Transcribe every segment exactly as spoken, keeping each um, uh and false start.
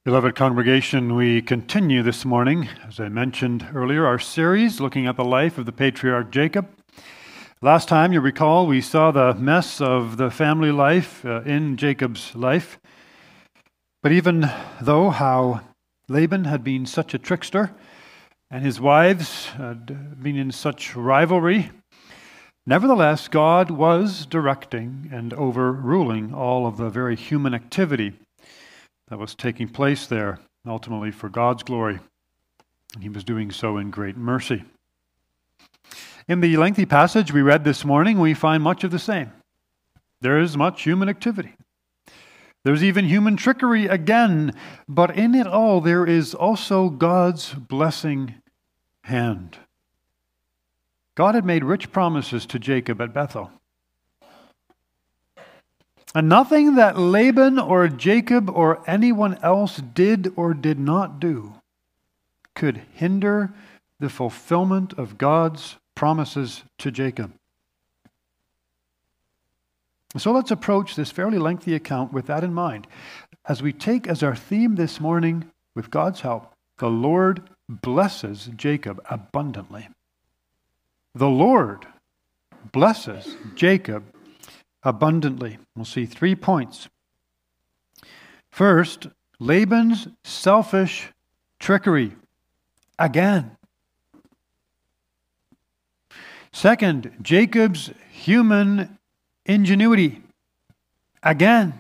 Beloved congregation, we continue this morning, as I mentioned earlier, our series looking at the life of the patriarch Jacob. Last time, you recall, we saw the mess of the family life uh, in Jacob's life. But even though how Laban had been such a trickster and his wives had been in such rivalry, nevertheless, God was directing and overruling all of the very human activity that was taking place there, ultimately for God's glory. And he was doing so in great mercy. In the lengthy passage we read this morning, we find much of the same. There is much human activity. There's even human trickery again, but in it all there is also God's blessing hand. God had made rich promises to Jacob at Bethel. And nothing that Laban or Jacob or anyone else did or did not do could hinder the fulfillment of God's promises to Jacob. So let's approach this fairly lengthy account with that in mind, as we take as our theme this morning, with God's help, the Lord blesses Jacob abundantly. The Lord blesses Jacob abundantly. We'll see three points. First, Laban's selfish trickery. Again. Second, Jacob's human ingenuity. Again.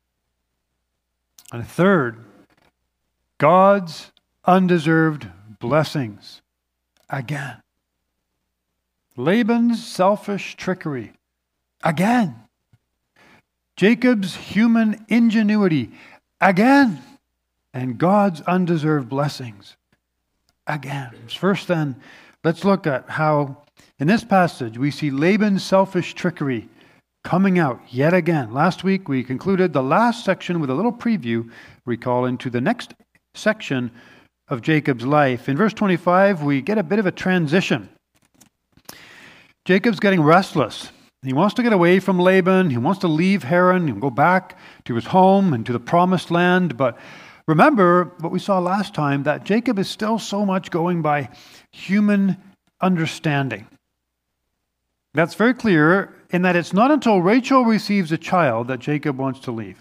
And third, God's undeserved blessings. Again. Laban's selfish trickery. Again. Jacob's human ingenuity, again, and God's undeserved blessings, again. First then, let's look at how, in this passage, we see Laban's selfish trickery coming out yet again. Last week, we concluded the last section with a little preview, recall, into the next section of Jacob's life. In verse twenty-five, we get a bit of a transition. Jacob's getting restless. He wants to get away from Laban. He wants to leave Haran and go back to his home and to the promised land. But remember what we saw last time, that Jacob is still so much going by human understanding. That's very clear in that it's not until Rachel receives a child that Jacob wants to leave.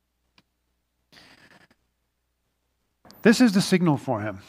This is the signal for him.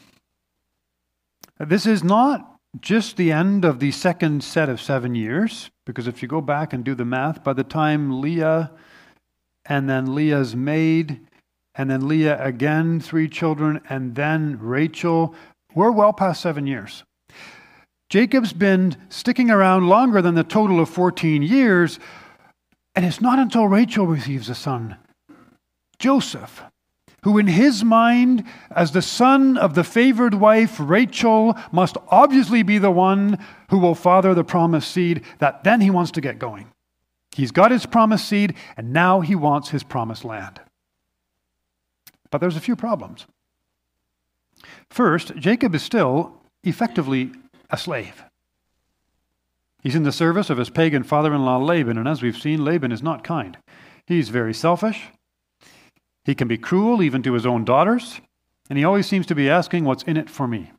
This is not just the end of the second set of seven years, because if you go back and do the math, by the time Leah and then Leah's maid and then Leah again, three children, and then Rachel, we're well past seven years. Jacob's been sticking around longer than the total of fourteen years, and it's not until Rachel receives a son, Joseph, who in his mind, as the son of the favored wife, Rachel, must obviously be the one who will father the promised seed, that then he wants to get going. He's got his promised seed, and now he wants his promised land. But there's a few problems. First, Jacob is still effectively a slave. He's in the service of his pagan father-in-law Laban, and as we've seen, Laban is not kind. He's very selfish. He can be cruel even to his own daughters, and he always seems to be asking, what's in it for me?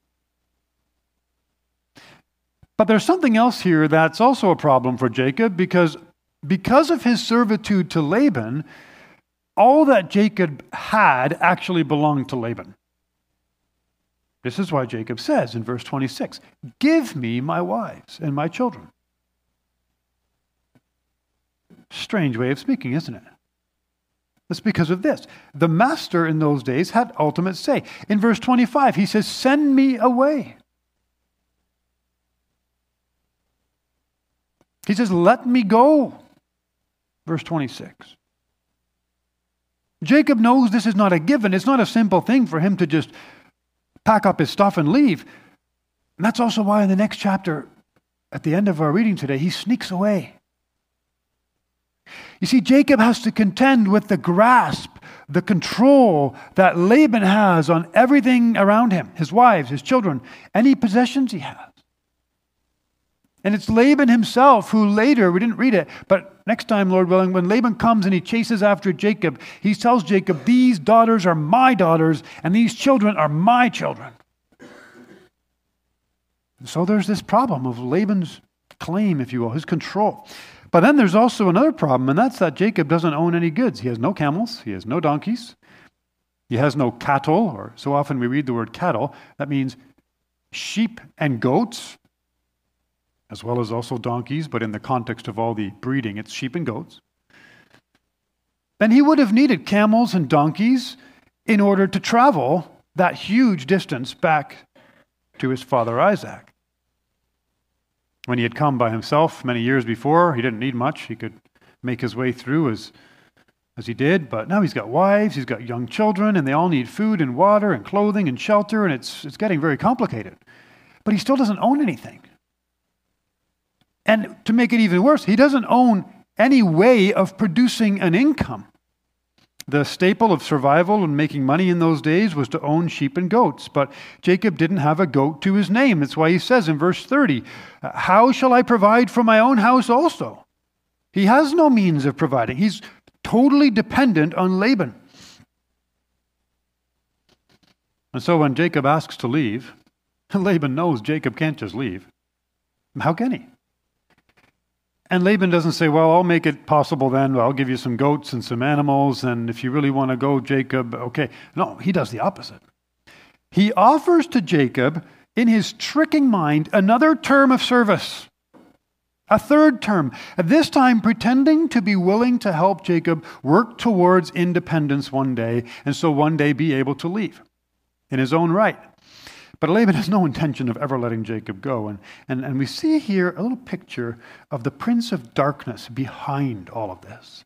But there's something else here that's also a problem for Jacob, because because of his servitude to Laban, all that Jacob had actually belonged to Laban. This is why Jacob says in verse twenty-six, "Give me my wives and my children." Strange way of speaking, isn't it? That's because of this. The master in those days had ultimate say. In verse twenty-five, he says, "Send me away." He says, "Let me go." Verse twenty-six. Jacob knows this is not a given. It's not a simple thing for him to just pack up his stuff and leave. And that's also why in the next chapter, at the end of our reading today, he sneaks away. You see, Jacob has to contend with the grasp, the control that Laban has on everything around him, his wives, his children, any possessions he has. And it's Laban himself who later, we didn't read it, but next time, Lord willing, when Laban comes and he chases after Jacob, he tells Jacob, these daughters are my daughters and these children are my children. So there's this problem of Laban's claim, if you will, his control. But then there's also another problem, and that's that Jacob doesn't own any goods. He has no camels, he has no donkeys, he has no cattle, or so often we read the word cattle. That means sheep and goats, as well as also donkeys, but in the context of all the breeding, it's sheep and goats. Then he would have needed camels and donkeys in order to travel that huge distance back to his father Isaac. When he had come by himself many years before, he didn't need much. He could make his way through as, as he did, but now he's got wives, he's got young children, and they all need food and water and clothing and shelter, and it's, it's getting very complicated. But he still doesn't own anything. And to make it even worse, he doesn't own any way of producing an income. The staple of survival and making money in those days was to own sheep and goats. But Jacob didn't have a goat to his name. That's why he says in verse thirty, how shall I provide for my own house also? He has no means of providing. He's totally dependent on Laban. And so when Jacob asks to leave, Laban knows Jacob can't just leave. How can he? And Laban doesn't say, well, I'll make it possible then. Well, I'll give you some goats and some animals, and if you really want to go, Jacob, okay. No, he does the opposite. He offers to Jacob, in his tricking mind, another term of service. A third term. At this time, pretending to be willing to help Jacob work towards independence one day, and so one day be able to leave in his own right. But Laban has no intention of ever letting Jacob go. And, and, and we see here a little picture of the prince of darkness behind all of this.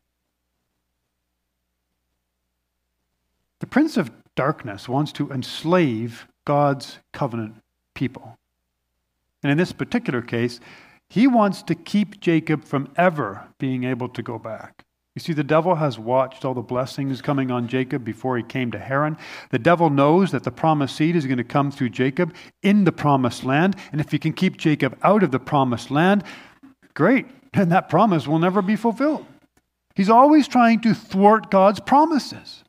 The prince of darkness wants to enslave God's covenant people. And in this particular case, he wants to keep Jacob from ever being able to go back. You see, the devil has watched all the blessings coming on Jacob before he came to Haran. The devil knows that the promised seed is going to come through Jacob in the promised land. And if he can keep Jacob out of the promised land, great. And that promise will never be fulfilled. He's always trying to thwart God's promises.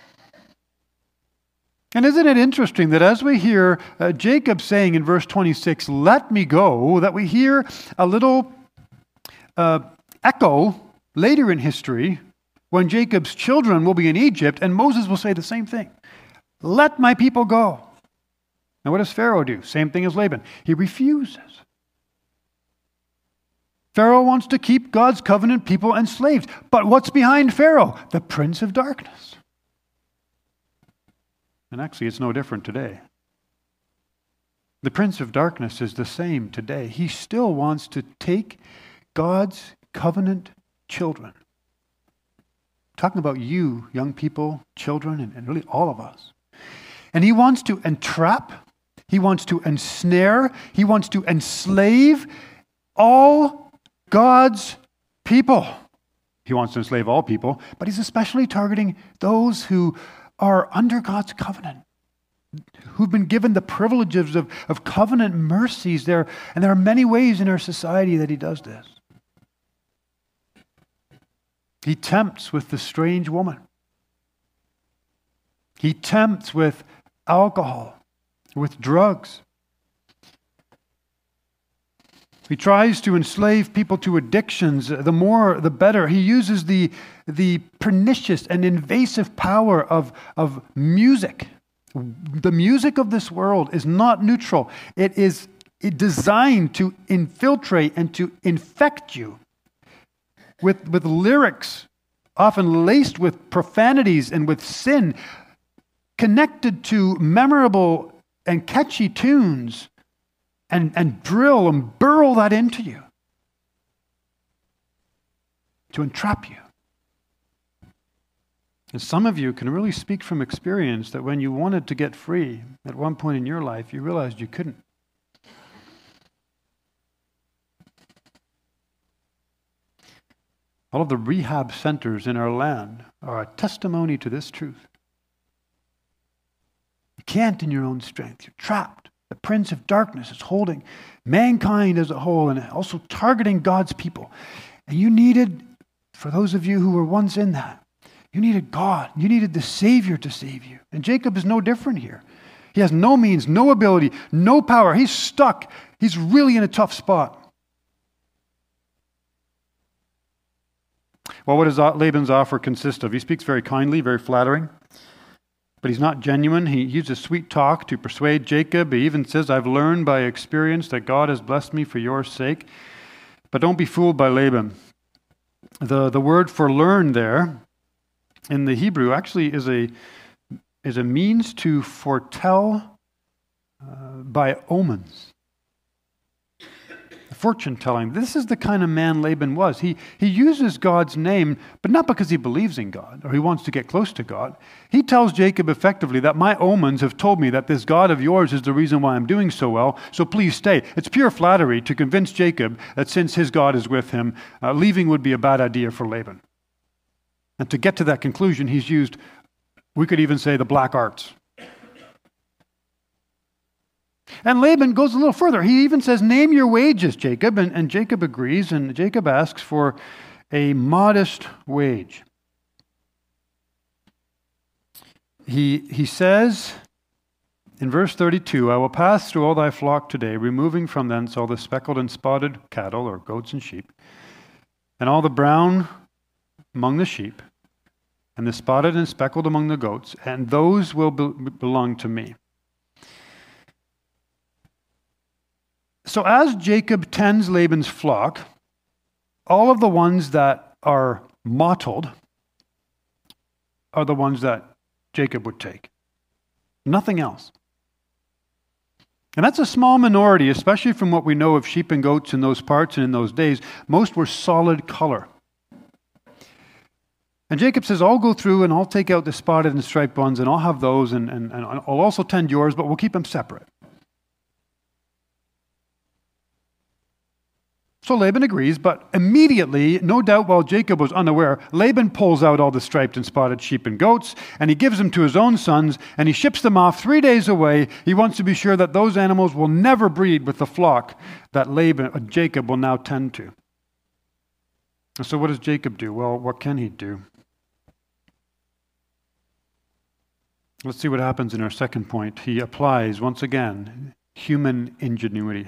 And isn't it interesting that as we hear uh, Jacob saying in verse twenty-six, let me go, that we hear a little uh, echo later in history, when Jacob's children will be in Egypt, and Moses will say the same thing. Let my people go. Now what does Pharaoh do? Same thing as Laban. He refuses. Pharaoh wants to keep God's covenant people enslaved. But what's behind Pharaoh? The prince of darkness. And actually, it's no different today. The prince of darkness is the same today. He still wants to take God's covenant children. I'm talking about you, young people, children, and, and really all of us. And he wants to entrap, he wants to ensnare, he wants to enslave all God's people. He wants to enslave all people, but he's especially targeting those who are under God's covenant, who've been given the privileges of, of covenant mercies there. And there are many ways in our society that he does this. He tempts with the strange woman. He tempts with alcohol, with drugs. He tries to enslave people to addictions. The more, the better. He uses the, the pernicious and invasive power of, of music. The music of this world is not neutral. It is designed to infiltrate and to infect you with, with lyrics often laced with profanities and with sin, connected to memorable and catchy tunes, and, and drill and burrow that into you to entrap you. And some of you can really speak from experience that when you wanted to get free at one point in your life, you realized you couldn't. All of the rehab centers in our land are a testimony to this truth. You can't in your own strength. You're trapped. The prince of darkness is holding mankind as a whole and also targeting God's people. And you needed, for those of you who were once in that, you needed God. You needed the Savior to save you. And Jacob is no different here. He has no means, no ability, no power. He's stuck. He's really in a tough spot. Well, what does Laban's offer consist of? He speaks very kindly, very flattering, but he's not genuine. He uses sweet talk to persuade Jacob. He even says, I've learned by experience that God has blessed me for your sake. But don't be fooled by Laban. The, the word for learn there in the Hebrew actually is a, is a means to foretell uh, by omens. Fortune telling. This is the kind of man Laban was. He, he uses God's name, but not because he believes in God or he wants to get close to God. He tells Jacob effectively that my omens have told me that this God of yours is the reason why I'm doing so well, so please stay. It's pure flattery to convince Jacob that since his God is with him, uh, leaving would be a bad idea for Laban. And to get to that conclusion, he's used, we could even say, the black arts. And Laban goes a little further. He even says, name your wages, Jacob. And, and Jacob agrees, and Jacob asks for a modest wage. He, he says in verse thirty-two, I will pass through all thy flock today, removing from thence all the speckled and spotted cattle, or goats and sheep, and all the brown among the sheep, and the spotted and speckled among the goats, and those will be, belong to me. So as Jacob tends Laban's flock, all of the ones that are mottled are the ones that Jacob would take. Nothing else. And that's a small minority, especially from what we know of sheep and goats in those parts and in those days. Most were solid color. And Jacob says, I'll go through and I'll take out the spotted and striped ones and I'll have those and, and, and I'll also tend yours, but we'll keep them separate. So Laban agrees, but immediately, no doubt while Jacob was unaware, Laban pulls out all the striped and spotted sheep and goats, and he gives them to his own sons, and he ships them off three days away. He wants to be sure that those animals will never breed with the flock that Laban, uh, Jacob will now tend to. And so what does Jacob do? Well, what can he do? Let's see what happens in our second point. He applies, once again, human ingenuity.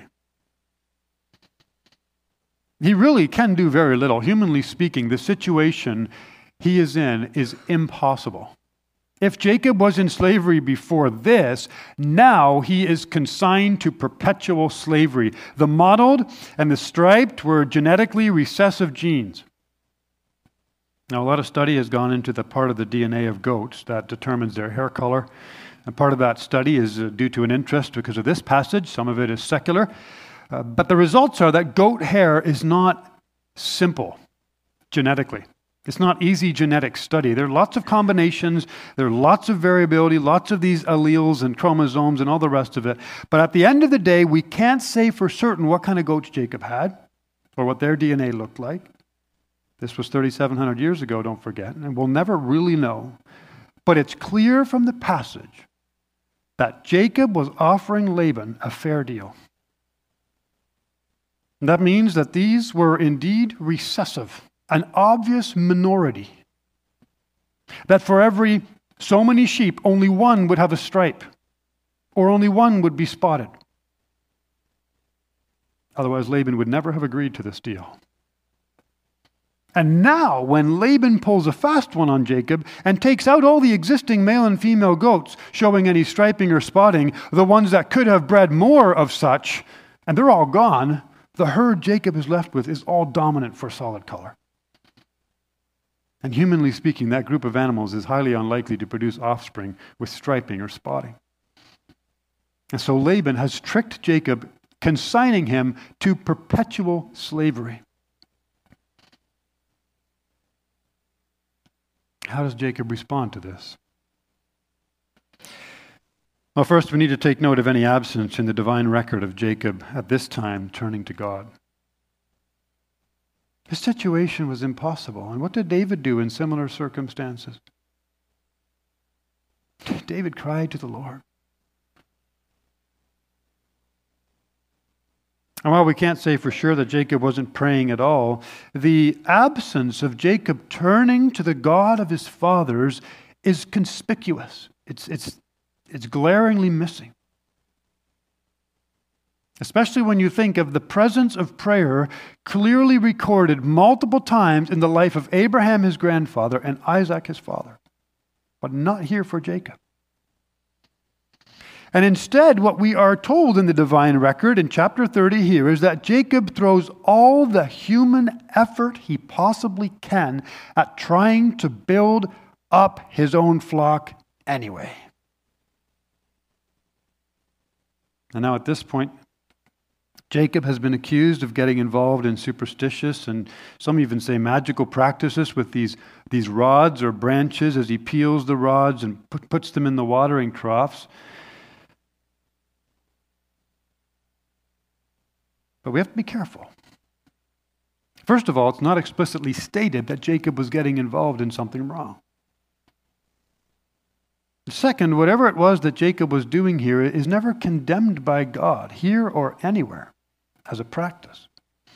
He really can do very little. Humanly speaking, the situation he is in is impossible. If Jacob was in slavery before this, now he is consigned to perpetual slavery. The mottled and the striped were genetically recessive genes. Now, a lot of study has gone into the part of the D N A of goats that determines their hair color. And part of that study is due to an interest because of this passage. Some of it is secular. Uh, but the results are that goat hair is not simple genetically. It's not easy genetic study. There are lots of combinations, there are lots of variability, lots of these alleles and chromosomes and all the rest of it. But at the end of the day, we can't say for certain what kind of goats Jacob had or what their D N A looked like. This was thirty-seven hundred years ago, don't forget, and we'll never really know. But it's clear from the passage that Jacob was offering Laban a fair deal. That means that these were indeed recessive, an obvious minority. That for every so many sheep, only one would have a stripe, or only one would be spotted. Otherwise, Laban would never have agreed to this deal. And now, when Laban pulls a fast one on Jacob and takes out all the existing male and female goats, showing any striping or spotting, the ones that could have bred more of such, and they're all gone, the herd Jacob is left with is all dominant for solid color. And humanly speaking, that group of animals is highly unlikely to produce offspring with striping or spotting. And so Laban has tricked Jacob, consigning him to perpetual slavery. How does Jacob respond to this? Well, first we need to take note of any absence in the divine record of Jacob at this time turning to God. His situation was impossible. And what did David do in similar circumstances? David cried to the Lord. And while we can't say for sure that Jacob wasn't praying at all, the absence of Jacob turning to the God of his fathers is conspicuous. It's, it's, it's glaringly missing. Especially when you think of the presence of prayer clearly recorded multiple times in the life of Abraham, his grandfather, and Isaac, his father. But not here for Jacob. And instead, what we are told in the divine record in chapter thirty here is that Jacob throws all the human effort he possibly can at trying to build up his own flock anyway. And now at this point, Jacob has been accused of getting involved in superstitious and some even say magical practices with these, these rods or branches as he peels the rods and put, puts them in the watering troughs. But we have to be careful. First of all, it's not explicitly stated that Jacob was getting involved in something wrong. Second, whatever it was that Jacob was doing here is never condemned by God, here or anywhere, as a practice.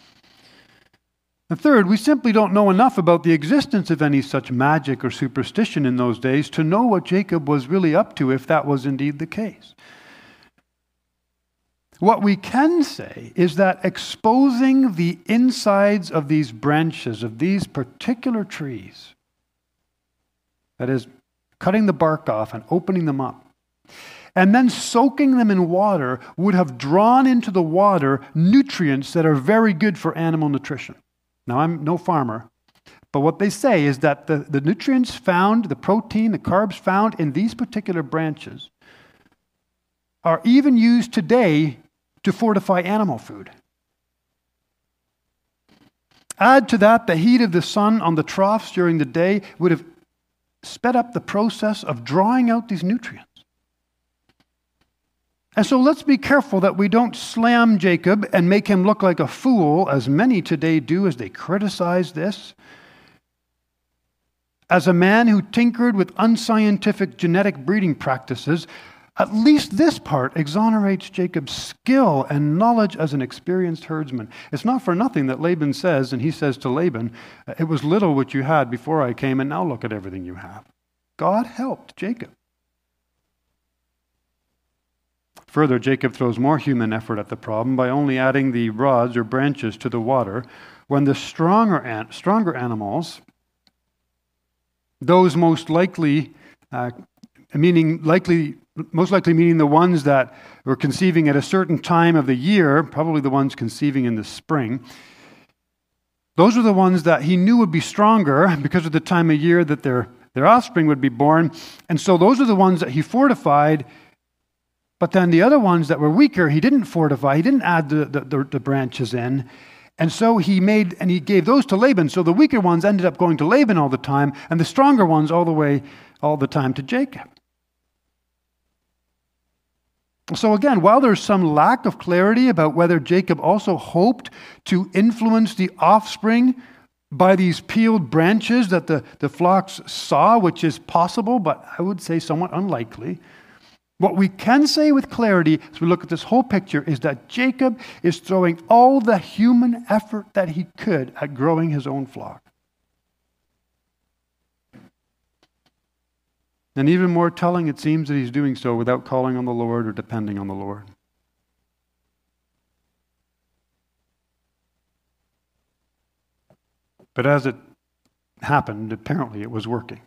And third, we simply don't know enough about the existence of any such magic or superstition in those days to know what Jacob was really up to if that was indeed the case. What we can say is that exposing the insides of these branches, of these particular trees, that is, cutting the bark off and opening them up, and then soaking them in water would have drawn into the water nutrients that are very good for animal nutrition. Now, I'm no farmer, but what they say is that the, the nutrients found, the protein, the carbs found in these particular branches are even used today to fortify animal food. Add to that the heat of the sun on the troughs during the day would have sped up the process of drawing out these nutrients. And so let's be careful that we don't slam Jacob and make him look like a fool, as many today do as they criticize this. As a man who tinkered with unscientific genetic breeding practices, at least this part exonerates Jacob's skill and knowledge as an experienced herdsman. It's not for nothing that Laban says, and he says to Laban, "It was little which you had before I came, and now look at everything you have." God helped Jacob. Further, Jacob throws more human effort at the problem by only adding the rods or branches to the water when the stronger, an- stronger animals, those most likely, uh, meaning likely, most likely meaning the ones that were conceiving at a certain time of the year, probably the ones conceiving in the spring, those are the ones that he knew would be stronger because of the time of year that their, their offspring would be born. And so those are the ones that he fortified. But then the other ones that were weaker, he didn't fortify. He didn't add the, the, the branches in. And so he made, and he gave those to Laban. So the weaker ones ended up going to Laban all the time, and the stronger ones all the way, all the time to Jacob. So again, while there's some lack of clarity about whether Jacob also hoped to influence the offspring by these peeled branches that the, the flocks saw, which is possible, but I would say somewhat unlikely, what we can say with clarity as we look at this whole picture is that Jacob is throwing all the human effort that he could at growing his own flock. And even more telling, it seems that he's doing so without calling on the Lord or depending on the Lord. But as it happened, apparently it was working.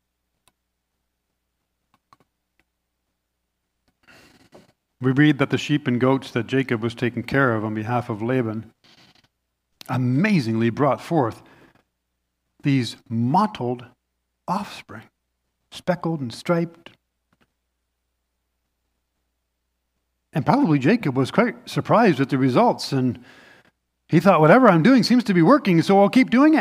We read that the sheep and goats that Jacob was taking care of on behalf of Laban amazingly brought forth these mottled offspring, speckled and striped. And probably Jacob was quite surprised at the results, and he thought, whatever I'm doing seems to be working, so I'll keep doing it.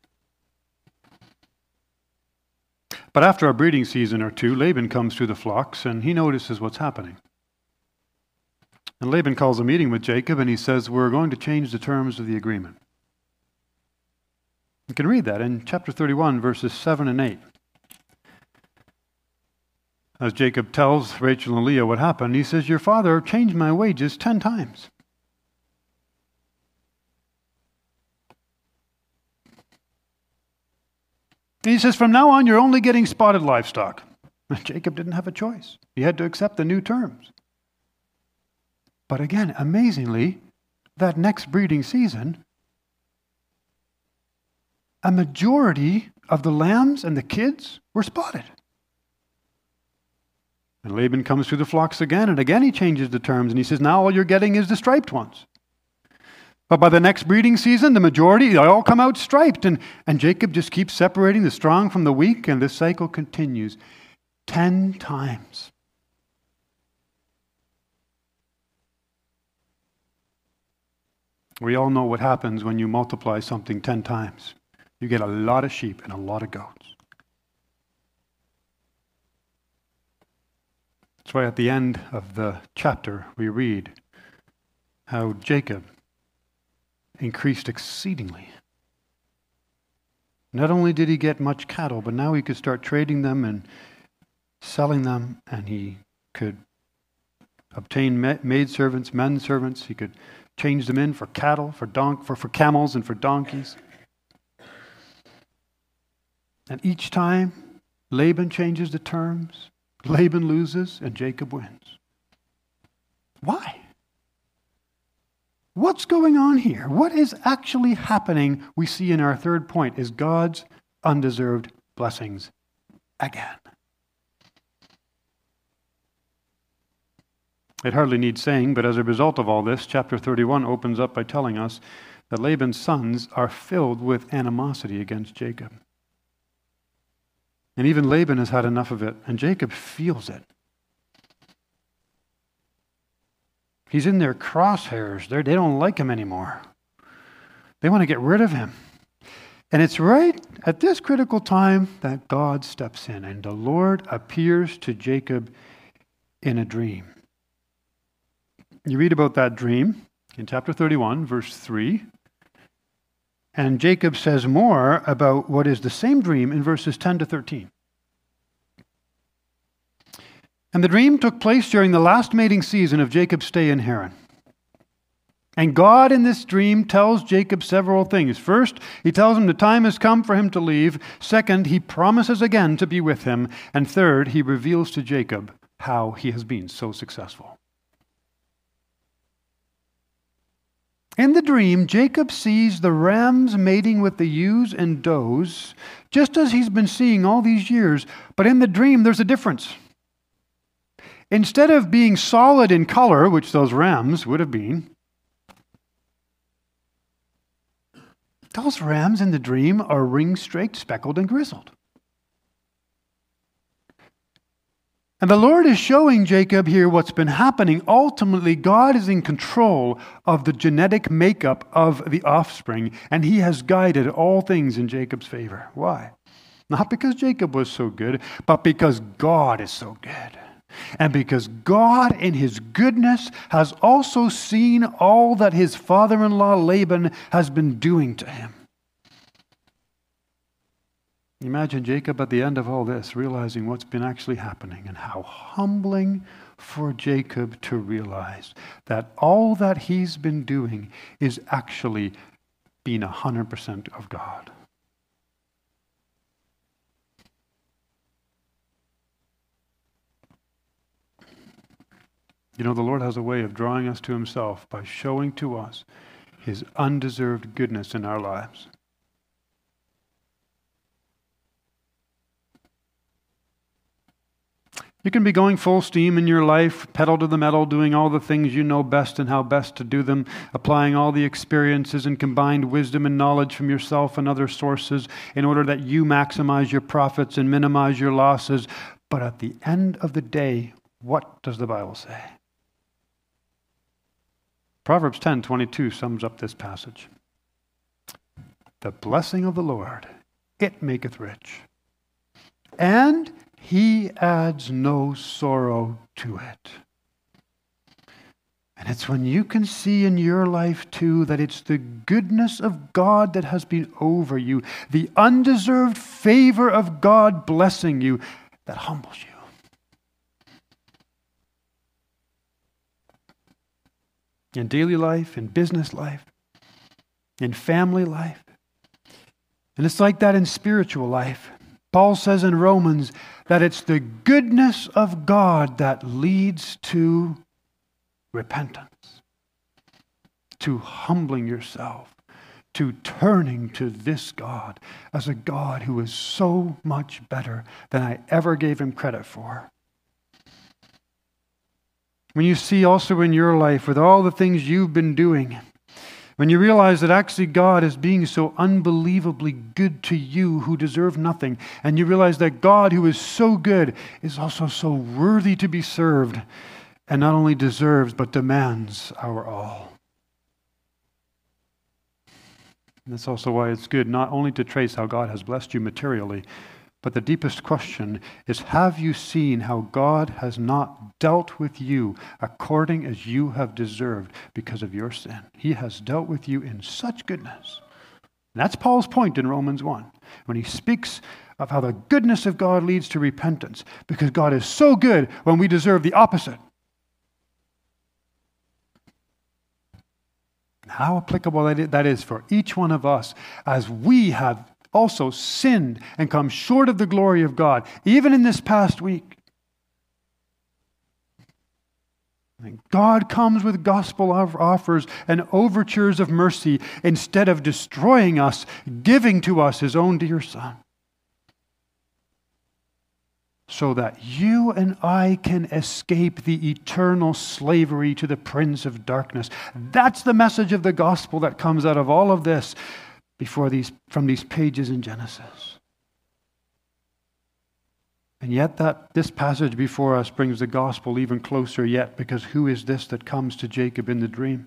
But after a breeding season or two, Laban comes to the flocks, and he notices what's happening. And Laban calls a meeting with Jacob, and he says, we're going to change the terms of the agreement. You can read that in chapter thirty-one, verses seven and eight. As Jacob tells Rachel and Leah what happened, he says, your father changed my wages ten times. And he says, from now on, you're only getting spotted livestock. And Jacob didn't have a choice. He had to accept the new terms. But again, amazingly, that next breeding season, a majority of the lambs and the kids were spotted. And Laban comes through the flocks again, and again he changes the terms, and he says, now all you're getting is the striped ones. But by the next breeding season, the majority, they all come out striped, and, and Jacob just keeps separating the strong from the weak, and this cycle continues ten times. We all know what happens when you multiply something ten times. You get a lot of sheep and a lot of goats. That's why at the end of the chapter we read how Jacob increased exceedingly. Not only did he get much cattle, but now he could start trading them and selling them, and he could obtain maidservants, men servants. He could change them in for cattle, for don- for, for camels, and for donkeys. And each time Laban changes the terms, Laban loses and Jacob wins. Why? What's going on here? What is actually happening, we see in our third point, is God's undeserved blessings again. It hardly needs saying, but as a result of all this, chapter thirty-one opens up by telling us that Laban's sons are filled with animosity against Jacob. And even Laban has had enough of it, and Jacob feels it. He's in their crosshairs. They're, they don't like him anymore. They want to get rid of him. And it's right at this critical time that God steps in, and the Lord appears to Jacob in a dream. You read about that dream in chapter thirty-one, verse three. And Jacob says more about what is the same dream in verses ten to thirteen. And the dream took place during the last mating season of Jacob's stay in Haran. And God in this dream tells Jacob several things. First, he tells him the time has come for him to leave. Second, he promises again to be with him. And third, he reveals to Jacob how he has been so successful. In the dream, Jacob sees the rams mating with the ewes and does, just as he's been seeing all these years. But in the dream, there's a difference. Instead of being solid in color, which those rams would have been, those rams in the dream are ring-streaked, speckled, and grizzled. And the Lord is showing Jacob here what's been happening. Ultimately, God is in control of the genetic makeup of the offspring, and he has guided all things in Jacob's favor. Why? Not because Jacob was so good, but because God is so good. And because God, in his goodness, has also seen all that his father-in-law Laban has been doing to him. Imagine Jacob at the end of all this, realizing what's been actually happening, and how humbling for Jacob to realize that all that he's been doing is actually being one hundred percent of God. You know, the Lord has a way of drawing us to himself by showing to us his undeserved goodness in our lives. You can be going full steam in your life, pedal to the metal, doing all the things you know best and how best to do them, applying all the experiences and combined wisdom and knowledge from yourself and other sources in order that you maximize your profits and minimize your losses. But at the end of the day, what does the Bible say? Proverbs ten twenty-two sums up this passage. The blessing of the Lord, it maketh rich, and he adds no sorrow to it. And it's when you can see in your life too that it's the goodness of God that has been over you, the undeserved favor of God blessing you, that humbles you. In daily life, in business life, in family life. And it's like that in spiritual life. Paul says in Romans that it's the goodness of God that leads to repentance, to humbling yourself, to turning to this God as a God who is so much better than I ever gave him credit for. When you see also in your life with all the things you've been doing, when you realize that actually God is being so unbelievably good to you who deserve nothing, and you realize that God who is so good is also so worthy to be served, and not only deserves but demands our all. And that's also why it's good not only to trace how God has blessed you materially, but the deepest question is, have you seen how God has not dealt with you according as you have deserved because of your sin? He has dealt with you in such goodness. And that's Paul's point in Romans one, when he speaks of how the goodness of God leads to repentance, because God is so good when we deserve the opposite. How applicable that is for each one of us as we have also sinned and come short of the glory of God, even in this past week. And God comes with gospel offers and overtures of mercy instead of destroying us, giving to us his own dear Son, so that you and I can escape the eternal slavery to the prince of darkness. That's the message of the gospel that comes out of all of this before these from these pages in Genesis. And yet that this passage before us brings the gospel even closer yet, because who is this that comes to Jacob in the dream?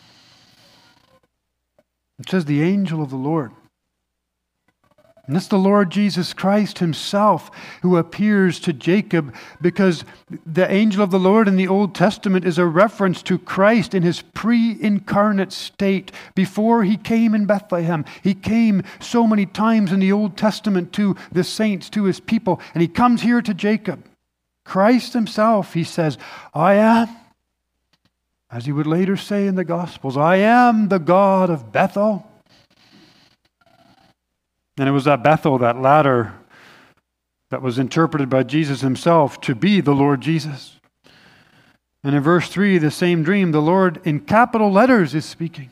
It says the angel of the Lord. And it's the Lord Jesus Christ himself who appears to Jacob, because the angel of the Lord in the Old Testament is a reference to Christ in his pre-incarnate state before he came in Bethlehem. He came so many times in the Old Testament to the saints, to his people, and he comes here to Jacob. Christ himself, he says, I am, as he would later say in the Gospels, I am the God of Bethel. And it was that Bethel, that ladder, that was interpreted by Jesus himself to be the Lord Jesus. And in verse three, the same dream, the Lord in capital letters is speaking.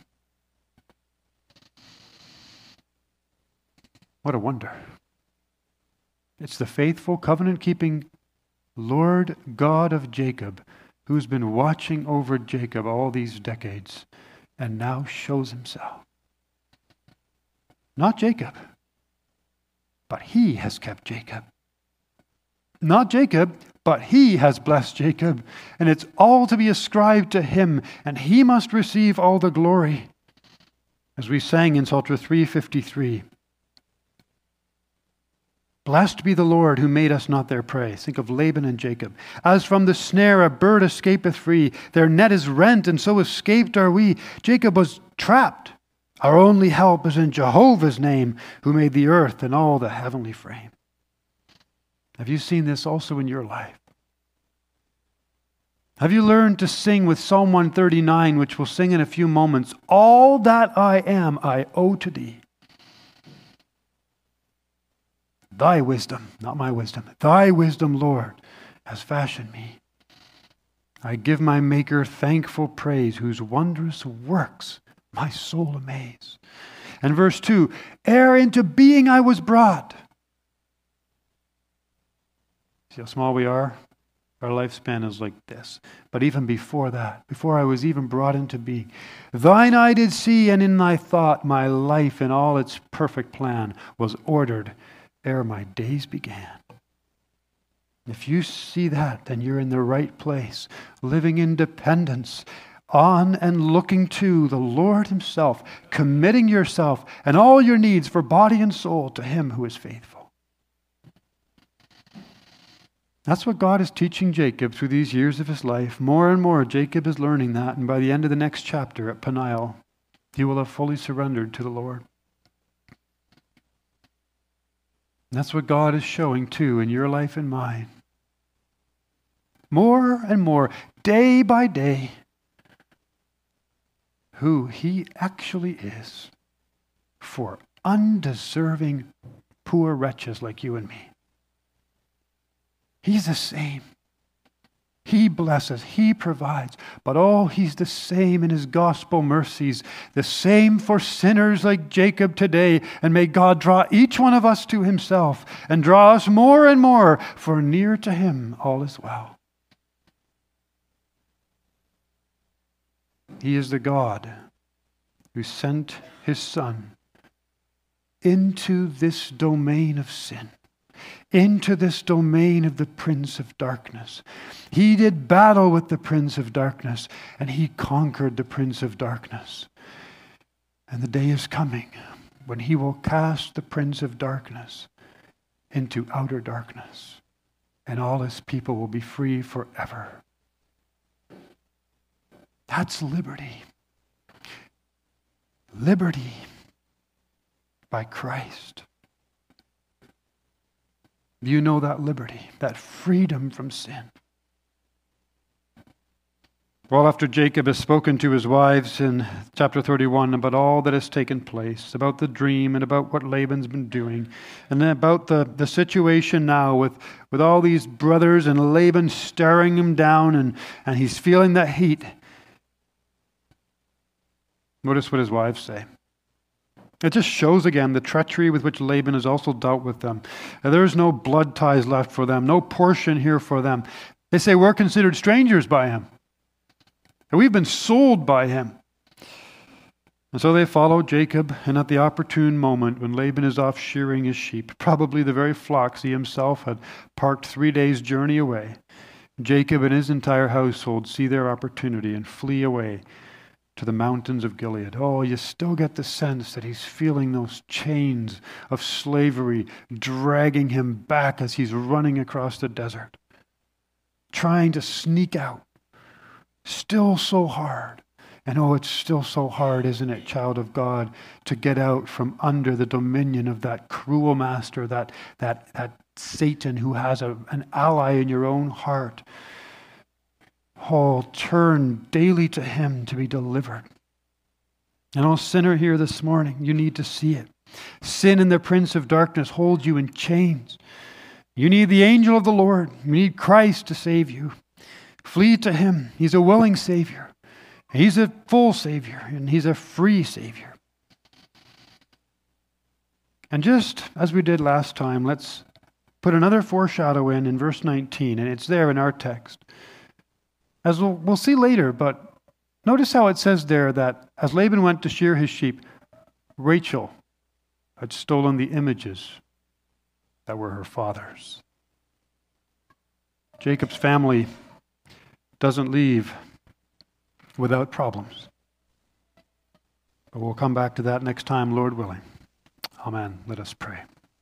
What a wonder. It's the faithful, covenant-keeping Lord God of Jacob who's been watching over Jacob all these decades and now shows himself. Not Jacob. But he has kept Jacob. Not Jacob, but he has blessed Jacob. And it's all to be ascribed to him. And he must receive all the glory. As we sang in Psalter three fifty-three. Blessed be the Lord who made us not their prey. Think of Laban and Jacob. As from the snare a bird escapeth free. Their net is rent, and so escaped are we. Jacob was trapped. Our only help is in Jehovah's name, who made the earth and all the heavenly frame. Have you seen this also in your life? Have you learned to sing with Psalm one thirty-nine, which we'll sing in a few moments? All that I am, I owe to thee. Thy wisdom, not my wisdom, thy wisdom, Lord, has fashioned me. I give my Maker thankful praise, whose wondrous works my soul amaze. And verse two, ere into being I was brought. See how small we are? Our lifespan is like this. But even before that, before I was even brought into being, thine eye did see, and in thy thought my life in all its perfect plan was ordered ere my days began. If you see that, then you're in the right place, living in dependence on and looking to the Lord himself, committing yourself and all your needs for body and soul to him who is faithful. That's what God is teaching Jacob through these years of his life. More and more, Jacob is learning that, and by the end of the next chapter at Peniel, he will have fully surrendered to the Lord. And that's what God is showing too in your life and mine. More and more, day by day, who he actually is for undeserving, poor wretches like you and me. He's the same. He blesses, He provides, but oh, He's the same in His gospel mercies, the same for sinners like Jacob today. And may God draw each one of us to Himself and draw us more and more, for near to Him all is well. He is the God who sent His Son into this domain of sin, into this domain of the Prince of Darkness. He did battle with the Prince of Darkness, and He conquered the Prince of Darkness. And the day is coming when He will cast the Prince of Darkness into outer darkness, and all His people will be free forever. That's liberty. Liberty by Christ. Do you know that liberty, that freedom from sin? Well, after Jacob has spoken to his wives in chapter thirty-one about all that has taken place, about the dream and about what Laban's been doing, and then about the, the situation now with, with all these brothers and Laban staring him down, and, and he's feeling that heat. Notice what his wives say. It just shows again the treachery with which Laban has also dealt with them. There's no blood ties left for them, no portion here for them. They say we're considered strangers by him. And we've been sold by him. And so they follow Jacob, and at the opportune moment when Laban is off shearing his sheep, probably the very flocks he himself had parked three days' journey away, Jacob and his entire household see their opportunity and flee away to the mountains of Gilead. Oh, you still get the sense that he's feeling those chains of slavery dragging him back as he's running across the desert, trying to sneak out. Still so hard. And oh, it's still so hard, isn't it, child of God, to get out from under the dominion of that cruel master, that, that, that Satan who has a, an ally in your own heart. Oh, turn daily to Him to be delivered. And oh, sinner here this morning, you need to see it. Sin and the Prince of Darkness hold you in chains. You need the angel of the Lord. You need Christ to save you. Flee to Him. He's a willing Savior. He's a full Savior, and He's a free Savior. And just as we did last time, let's put another foreshadow in in verse nineteen, and it's there in our text. As we'll, we'll see later, but notice how it says there that as Laban went to shear his sheep, Rachel had stolen the images that were her father's. Jacob's family doesn't leave without problems. But we'll come back to that next time, Lord willing. Amen. Let us pray.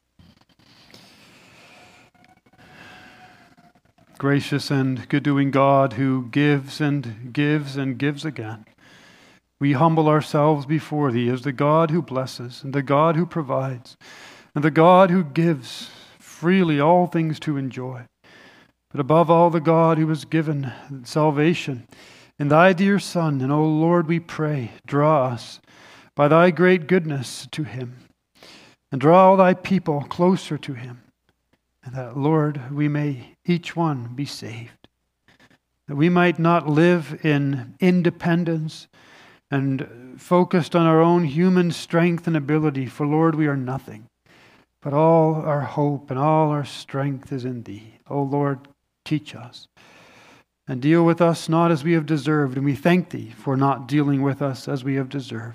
Gracious and good-doing God who gives and gives and gives again, we humble ourselves before Thee as the God who blesses and the God who provides and the God who gives freely all things to enjoy. But above all, the God who has given salvation in Thy dear Son. And, O Lord, we pray, draw us by Thy great goodness to Him and draw all Thy people closer to Him. And that, Lord, we may each one be saved. That we might not live in independence and focused on our own human strength and ability. For, Lord, we are nothing. But all our hope and all our strength is in Thee. O Lord, teach us. And deal with us not as we have deserved. And we thank Thee for not dealing with us as we have deserved.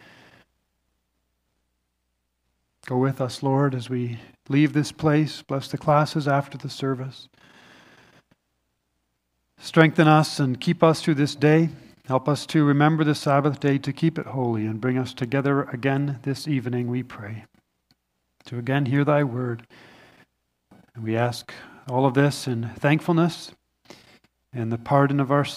Go with us, Lord, as we leave this place. Bless the classes after the service. Strengthen us and keep us through this day. Help us to remember the Sabbath day, to keep it holy, and bring us together again this evening, we pray, to again hear Thy word. And we ask all of this in thankfulness and the pardon of our